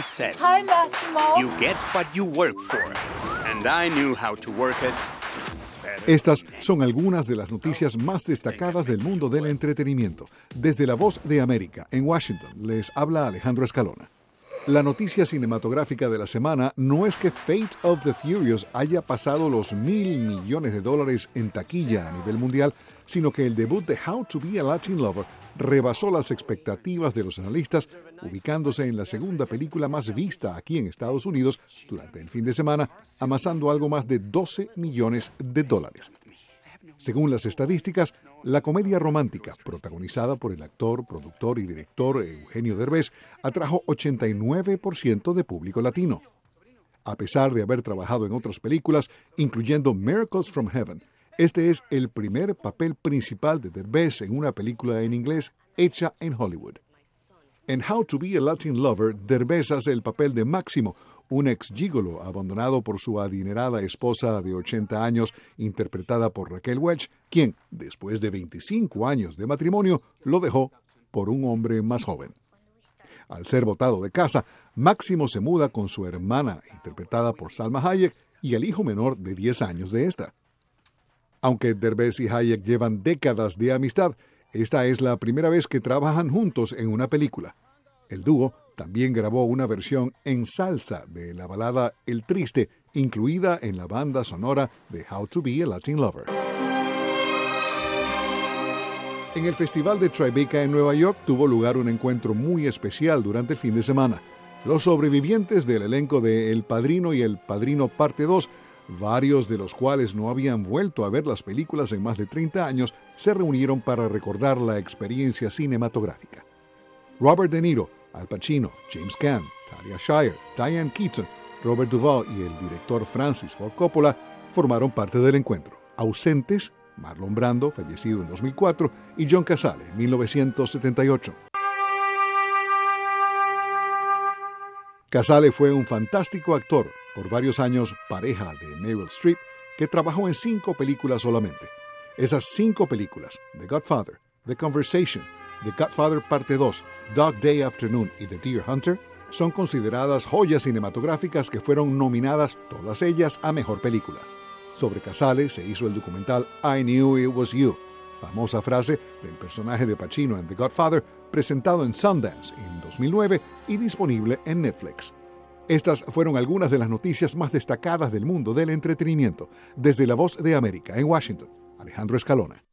said, Hi, Massimo. you get what you work for. And I knew how to work it. Estas son algunas de las noticias más destacadas del mundo del entretenimiento. Desde La Voz de América, en Washington, les habla Alejandro Escalona. La noticia cinematográfica de la semana no es que Fate of the Furious haya pasado los $1,000 millones en taquilla a nivel mundial, sino que el debut de How to Be a Latin Lover rebasó las expectativas de los analistas, ubicándose en la segunda película más vista aquí en Estados Unidos durante el fin de semana, amasando algo más de $12 millones. Según las estadísticas, la comedia romántica, protagonizada por el actor, productor y director Eugenio Derbez, atrajo 89% de público latino. A pesar de haber trabajado en otras películas, incluyendo Miracles from Heaven, este es el primer papel principal de Derbez en una película en inglés hecha en Hollywood. En How to Be a Latin Lover, Derbez hace el papel de Máximo, un ex-gígolo abandonado por su adinerada esposa de 80 años, interpretada por Raquel Welch, quien, después de 25 años de matrimonio, lo dejó por un hombre más joven. Al ser botado de casa, Máximo se muda con su hermana, interpretada por Salma Hayek, y el hijo menor de 10 años de esta. Aunque Derbez y Hayek llevan décadas de amistad, esta es la primera vez que trabajan juntos en una película. El dúo también grabó una versión en salsa de la balada El Triste, incluida en la banda sonora de How to Be a Latin Lover. En el Festival de Tribeca en Nueva York tuvo lugar un encuentro muy especial durante el fin de semana. Los sobrevivientes del elenco de El Padrino y El Padrino Parte 2, varios de los cuales no habían vuelto a ver las películas en más de 30 años, se reunieron para recordar la experiencia cinematográfica. Robert De Niro, Al Pacino, James Caan, Talia Shire, Diane Keaton, Robert Duvall y el director Francis Ford Coppola formaron parte del encuentro. Ausentes, Marlon Brando, fallecido en 2004, y John Cazale, en 1978. Cazale fue un fantástico actor, por varios años pareja de Meryl Streep, que trabajó en 5 películas solamente. Esas 5 películas, The Godfather, The Conversation, The Godfather Parte 2, Dog Day Afternoon y The Deer Hunter, son consideradas joyas cinematográficas que fueron nominadas todas ellas a Mejor Película. Sobre Cazale se hizo el documental I Knew It Was You, famosa frase del personaje de Pacino en The Godfather, presentado en Sundance en 2009 y disponible en Netflix. Estas fueron algunas de las noticias más destacadas del mundo del entretenimiento. Desde La Voz de América, en Washington, Alejandro Escalona.